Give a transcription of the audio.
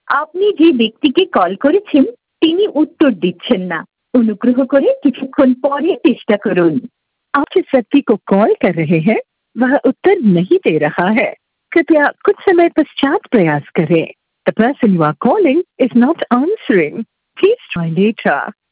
আপনি যে ব্যক্তিকে কল করেছেন তিনি उत्तर দিচ্ছেন না। অনুগ্রহ করে কিছুক্ষণ পরে চেষ্টা করুন। आप जिस व्यक्ति को कॉल कर रहे हैं वह उत्तर नहीं दे रहा है। कृपया कुछ समय पश्चात प्रयास करें। The person you are calling is not answering. Please try later.